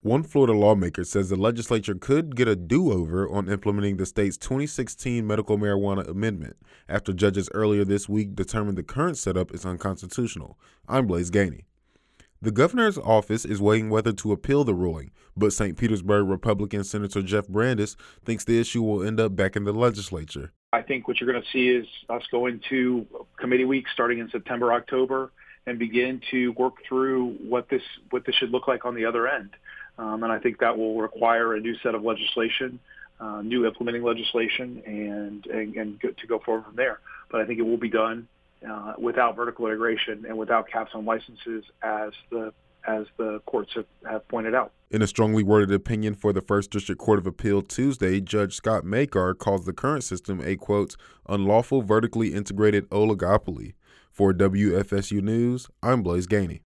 One Florida lawmaker says the legislature could get a do-over on implementing the state's 2016 medical marijuana amendment after judges earlier this week determined the current setup is unconstitutional. I'm Blaze Gainey. The governor's office is weighing whether to appeal the ruling, but St. Petersburg Republican Senator Jeff Brandes thinks the issue will end up back in the legislature. I think what you're going to see is us go into committee week starting in September, October, and begin to work through what this should look like on the other end. And I think that will require a new set of legislation, new implementing legislation, and to go forward from there. But I think it will be done without vertical integration and without caps on licenses, as the courts have pointed out. In a strongly worded opinion for the First District Court of Appeal Tuesday, Judge Scott Makar calls the current system a, quote, unlawful vertically integrated oligopoly. For WFSU News, I'm Blaze Gainey.